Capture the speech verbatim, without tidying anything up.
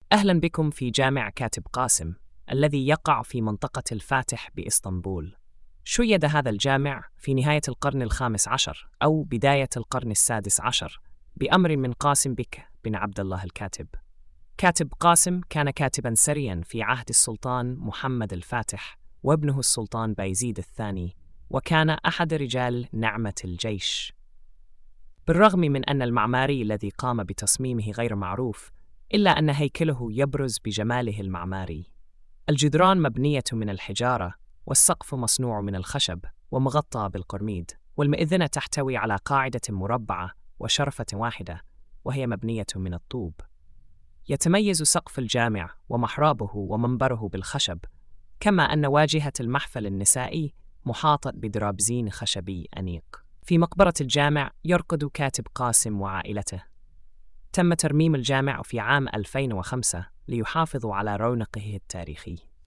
أهلا بكم في جامع كاتب قاسم الذي يقع في منطقة الفاتح بإسطنبول. شيد هذا الجامع في نهاية القرن الخامس عشر أو بداية القرن السادس عشر بأمر من قاسم بك بن عبد الله الكاتب. كاتب قاسم كان كاتبا سريا في عهد السلطان محمد الفاتح وابنه السلطان بايزيد الثاني، وكان أحد رجال نعمة الجيش. بالرغم من أن المعماري الذي قام بتصميمه غير معروف، إلا أن هيكله يبرز بجماله المعماري. الجدران مبنية من الحجارة، والسقف مصنوع من الخشب ومغطى بالقرميد، والمئذنة تحتوي على قاعدة مربعة وشرفة واحدة، وهي مبنية من الطوب. يتميز سقف الجامع ومحرابه ومنبره بالخشب، كما أن واجهة المحفل النسائي محاطة بدرابزين خشبي أنيق. في مقبرة الجامع يرقد كاتب قاسم وعائلته. تم ترميم الجامع في عام ألفين وخمسة ليحافظوا على رونقه التاريخي.